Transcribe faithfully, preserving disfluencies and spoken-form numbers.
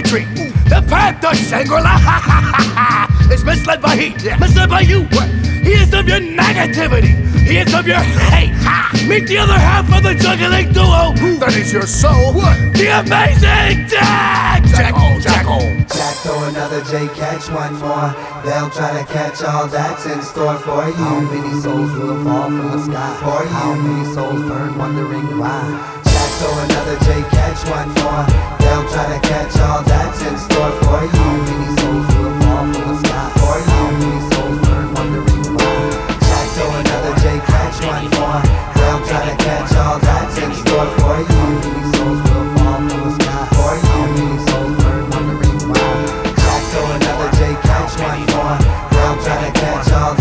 tree. The path to Shangri-La is misled by he, misled by you. He is of your negativity. He is of your hate. Meet the other half of the juggling duo. That is your soul. The amazing Jack. Jackal, Jackal. Jack, throw another J, catch one more. They'll try to catch all that's in store for you. How many souls will fall from the sky for you? How many souls burn wondering why? Jack, throw another J, catch one more. They'll try to catch all that's in store for you. How many souls will fall from the sky for you? How many souls burn wondering why? Jack, throw another J, catch one more. They'll try to catch all that's in store for you. How many souls will fall from the sky for you? How many souls burn wondering why? Jack, throw another J, catch one more. They'll try to catch all